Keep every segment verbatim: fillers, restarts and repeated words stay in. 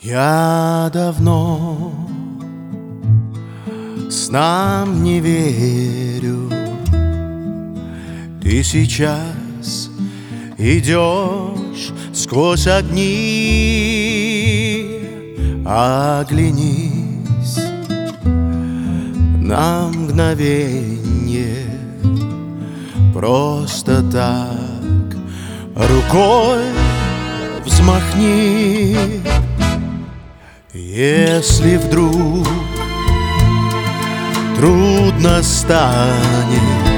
Я давно снам не верю. Ты сейчас идешь сквозь огни. Оглянись на мгновенье, просто так рукой взмахни. Если вдруг трудно станет,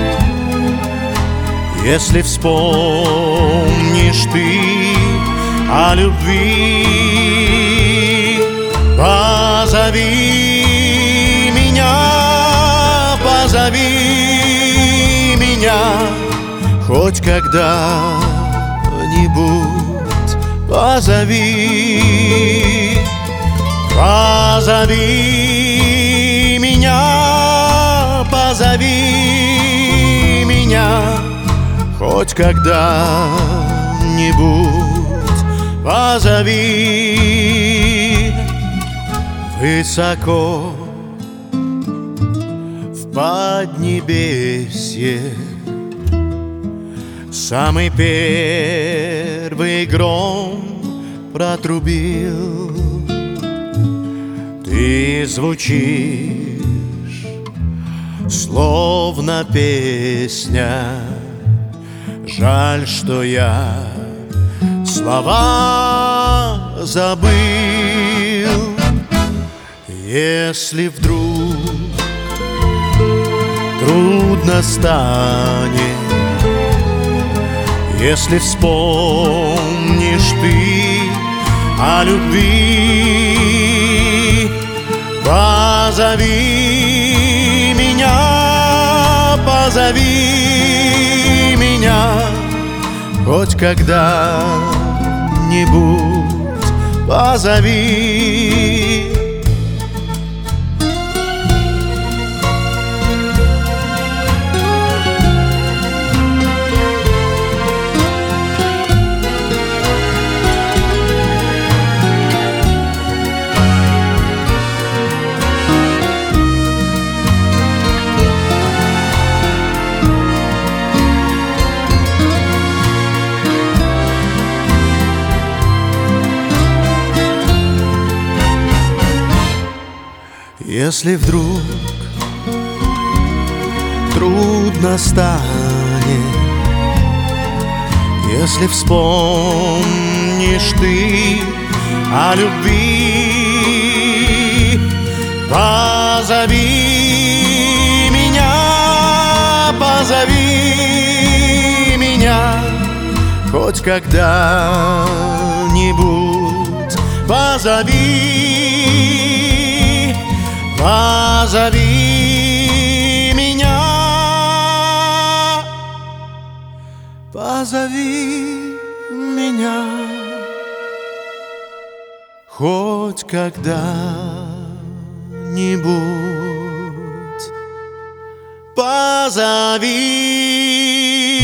если вспомнишь ты о любви, позови меня, позови меня хоть когда-нибудь, позови. Позови меня, позови меня хоть когда-нибудь, позови. Высоко в поднебесье самый первый гром протрубил. Ты звучишь, словно песня. Жаль, что я слова забыл. Если вдруг трудно станет, если вспомнишь ты о любви, позови меня, позови меня хоть когда-нибудь, позови. Если вдруг трудно станет, если вспомнишь ты о любви, позови меня, позови меня хоть когда-нибудь, позови. Позови меня, позови меня хоть когда-нибудь, позови.